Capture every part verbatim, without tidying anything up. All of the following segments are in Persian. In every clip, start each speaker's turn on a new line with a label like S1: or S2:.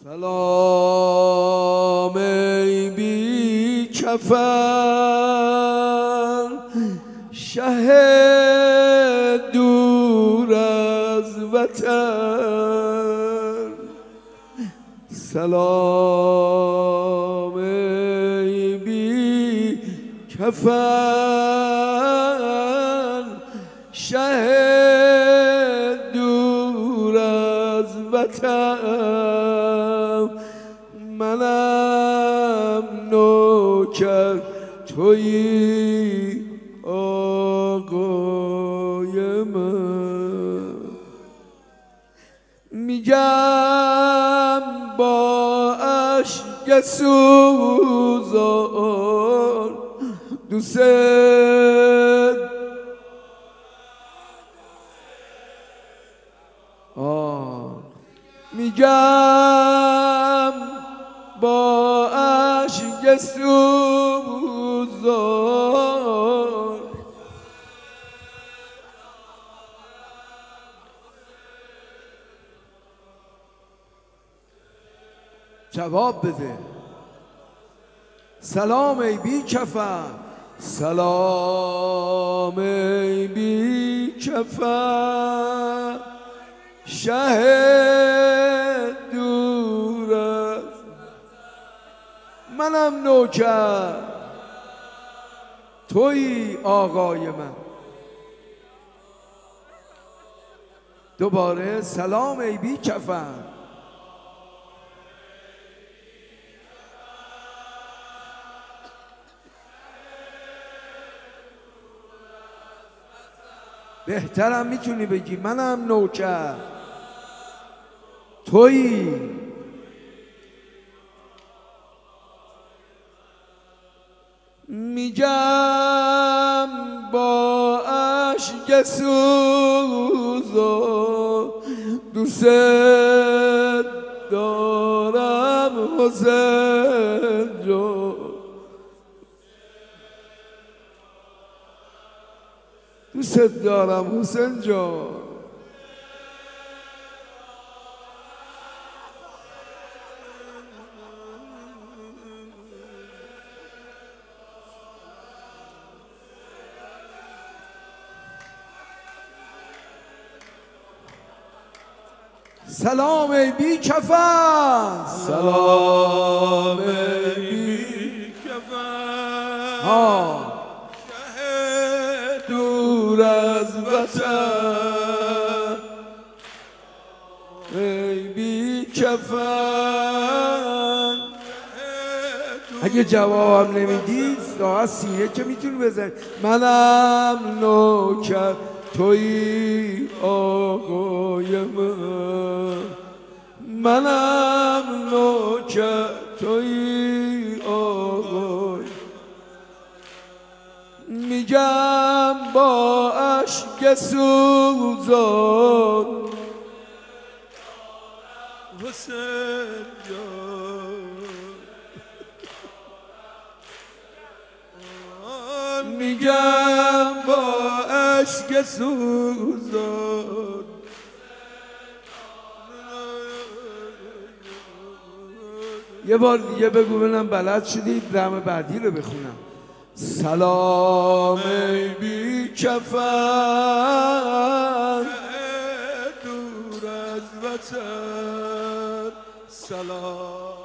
S1: سلام ای بی کفن شه دور از وطن. سلام ای بی کفن شه دور از وطن. منم نوکر تویی آقای من. میگم با اشک سوزان دوست آه میگم با اشک سوزان جواب بده. سلام ای بی کفن، سلام ای بی کفن شه دور از منم نوکر تویی آقای من. دوباره سلام ای بی کفن. بهترم میتونی بگی منم نوکر تویی. میگم با اشک سوزان دوست دارم حسین جان. دوست دارم حسین جان. سلام ای بی کفن، سلام ای بی کفن ها شه دور از وطن. ای بی کفن اگه جوابم نمیدید راحت سینه که میتونی بزنی. منم نوکر تویی آقای من. منم نوکر تویی آقای. میگم با اشک سوزان حسین جان. میگم با اشک سوزان یه بار دیگه بگو ببینم بلد شدی رم بعدی رو بخونم. سلام ای بی کفن دور از وطن. سلام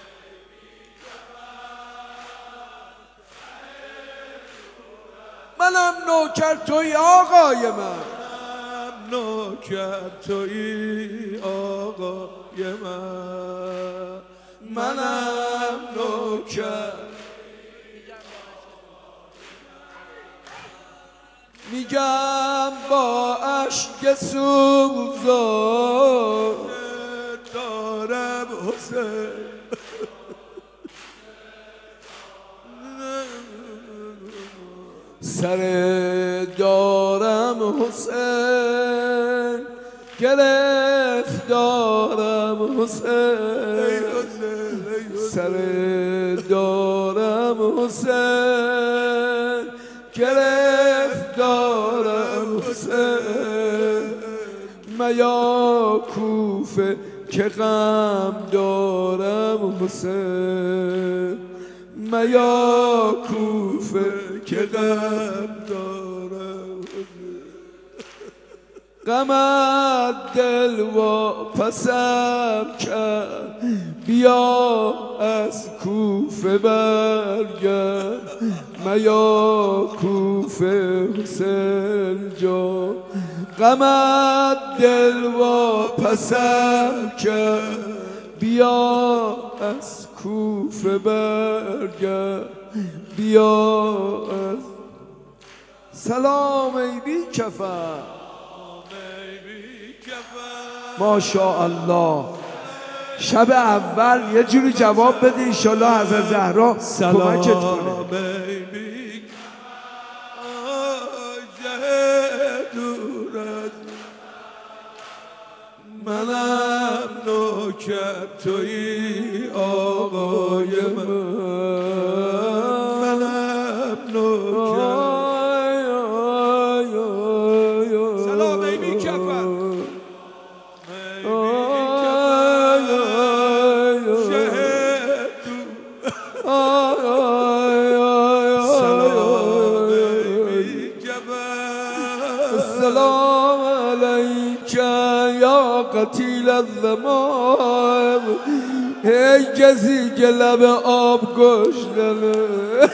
S1: منم نوکر توی آقای من. منم نوکر توی آقای من. منم نوکر میگم با اشک سوزان دارم حسین. سر دارم حسین گرفتارم حسین. سر دارم حسین گرفتارم حسین. میا کوفه که غم دار حسین میا کوفه که غم دارم غمت دل و پسم کرد بیا از کوفه برگرد میا کوفه حسین جان غمت دل و پسم کرد بیا از کوفه برگرد بیا از سلام ای بی کفن ماشاءالله شب اول یه جوری جواب بده انشالله حضرت زهرا کمکت کنه منم نوکر تویی آقای من منم نوکر سلام ای بی کفن السلام علیک یا قتیل الزمان ای کسی که لب آب گشتنه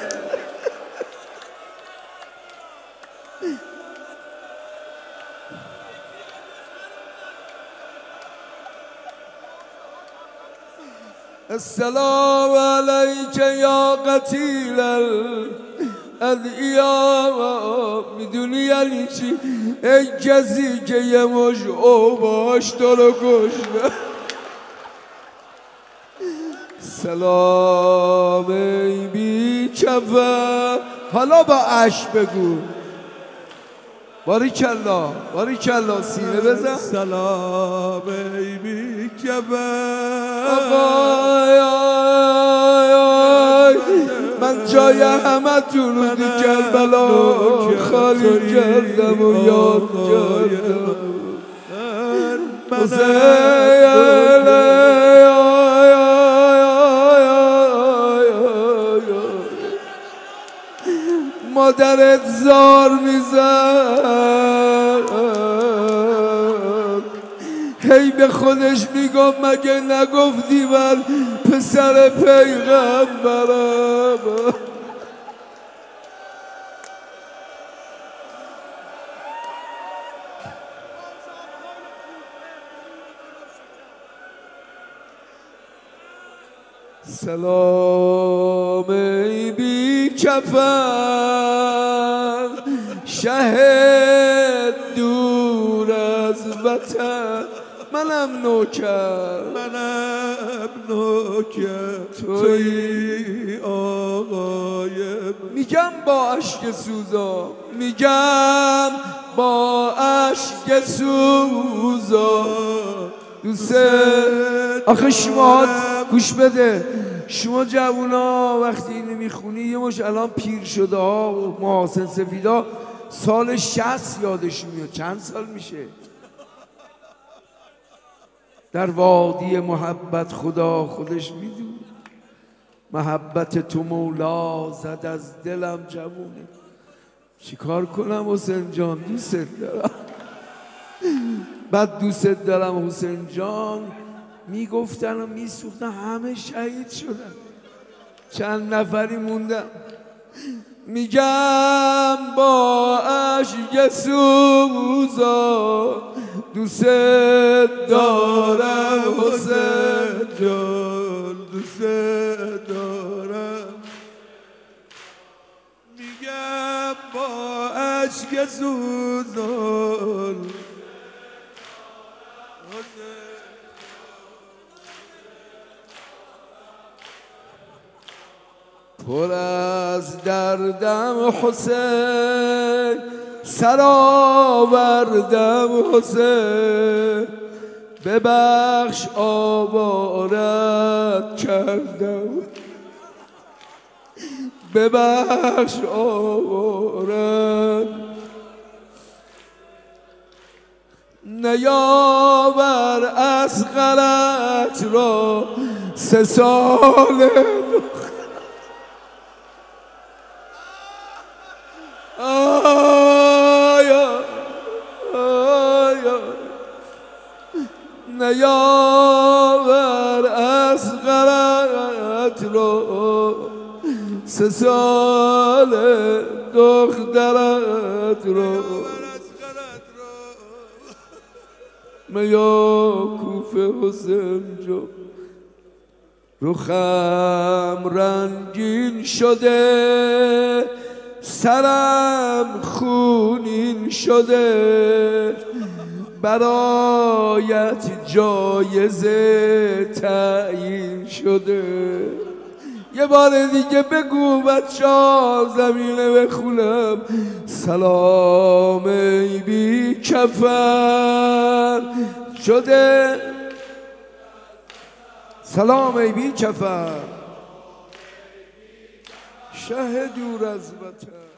S1: السلام علیک یا قتیل الادعیا میدونی یعنی چی؟ ای کسی که یه مش اوباش تو رو کشته سلام ای بی کفن حالا با اش بگو باریکالله باریکالله سینه بزن
S2: سلام ای بی کفن
S1: من جای همه تون رو دی کربلا خالی کردم و یاد کردم مادرت زار میزد هی به خودش میگم مگه نگفتی من پسر پیغمبرم سلام ای بی کفن شهد دور از وطن منم نوکر
S2: منم نوکر توی آقای من
S1: میگم با عشق سوزا میگم با عشق سوزا دوست آخه شما گوش بده شما جوونا وقتی اینو میخونی یه مش الان پیر شده ها و محاسن سفیدا سال شصت یادش میاد چند سال میشه در وادی محبت خدا خودش میدونه محبت تو مولا زد از دلم جوونه چیکار کنم حسین جان دوست دارم بعد دوست دارم حسین جان میگفتن و میسوختن همه شهید شدن چند نفری موندم میگم با عشق سوزا دوست دارم حسین
S2: جان دوست دارم میگم با عشق سوزان
S1: پر از دردم حسین سرآوردم حسین ببخش آوارت کردم ببخش آوارت نیاور اصغرت را سه ساله آیا آیا نیاور اصغرت رو سه ساله دخترت رو میا کوفه حسین جو رخم رنگین شده سرم خونین شده برایت جایزه تعیین شده یه بار دیگه بگو بچه‌ها زمینه بخونم سلام ای بی کفن شده سلام ای بی کفن شه دور از وطن